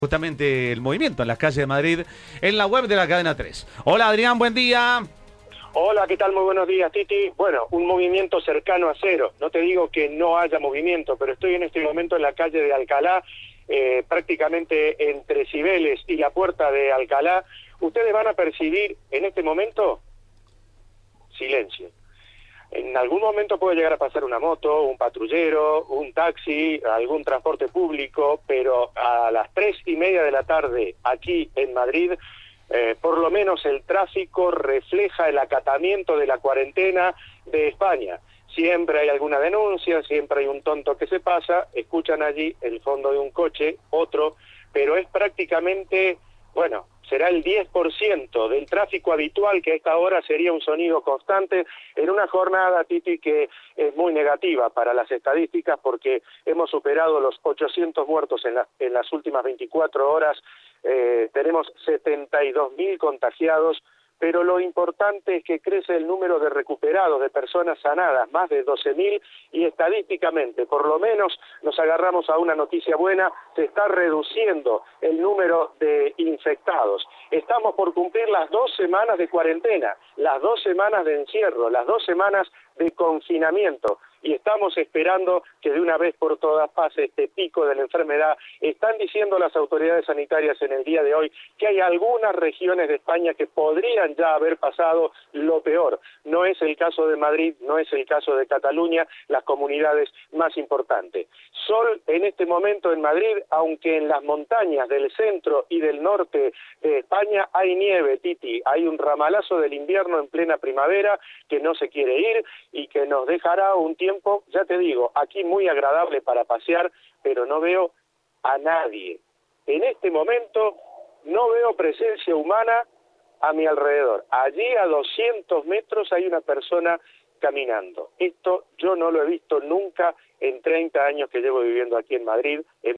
Justamente el movimiento en las calles de Madrid, en la web de la Cadena 3. Hola Adrián, buen día. Hola, ¿qué tal? Muy buenos días, Titi. Bueno, un movimiento cercano a cero. No te digo que no haya movimiento, pero estoy en este momento en la calle de Alcalá, prácticamente entre Cibeles y la Puerta de Alcalá. Ustedes van a percibir en este momento silencio. En algún momento puede llegar a pasar una moto, un patrullero, un taxi, algún transporte público, pero a las 3:30 de la tarde aquí en Madrid, por lo menos el tráfico refleja el acatamiento de la cuarentena de España. Siempre hay alguna denuncia, siempre hay un tonto que se pasa, escuchan allí el fondo de un coche, otro, pero es prácticamente, bueno, será el 10% del tráfico habitual, que a esta hora sería un sonido constante en una jornada, Titi, que es muy negativa para las estadísticas porque hemos superado los 800 muertos en las últimas 24 horas, tenemos 72.000 contagiados, pero lo importante es que crece el número de recuperados, de personas sanadas, más de 12.000, y estadísticamente, por lo menos, nos agarramos a una noticia buena, se está reduciendo el número de infectados. Estamos por cumplir las 2 semanas de cuarentena, las 2 semanas de encierro, las 2 semanas de confinamiento, y estamos esperando que de una vez por todas pase este pico de la enfermedad. Están diciendo las autoridades sanitarias en el día de hoy que hay algunas regiones de España que podrían ya haber pasado lo peor. No es el caso de Madrid, no es el caso de Cataluña, las comunidades más importantes. Sol en este momento en Madrid, aunque en las montañas del centro y del norte de España hay nieve, Titi, hay un ramalazo del invierno en plena primavera que no se quiere ir y que nos dejará un tiempo, ya te digo, aquí muy agradable para pasear, pero no veo a nadie. En este momento no veo presencia humana a mi alrededor. Allí a 200 metros hay una persona caminando. Esto yo no lo he visto nunca en 30 años que llevo viviendo aquí en Madrid.